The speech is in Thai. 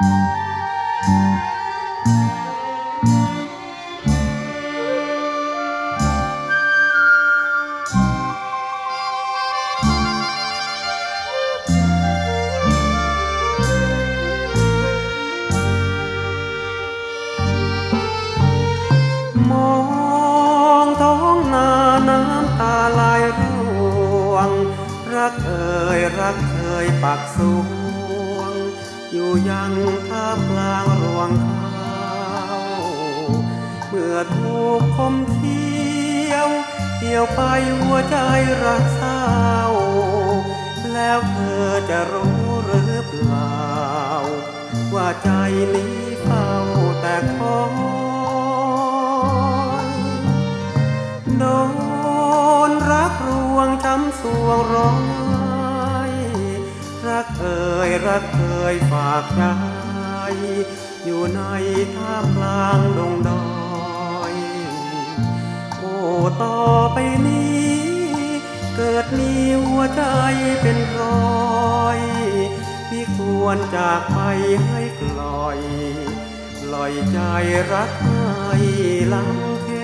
มองท้องนาน้ำตาไหลร่วงรักรักเคยปักสวงอยู่ยังท่ามกลางรวงข้าวเมื่อถูกคมเที่ยวไปหัวใจรักเศร้าแล้วเธอจะรู้หรือเปล่าว่าใจนี้เฝ้าแต่คอยโดนรักรวงช้ำสวงร้องไห้รักรักฝากใจอยู่ในท่ามกลางดงดอยโอ้ต่อไปนี้เกิดมีหัวใจเป็นรอยพี่ควรจากไปให้ปล่อยใจรักให้ลังเท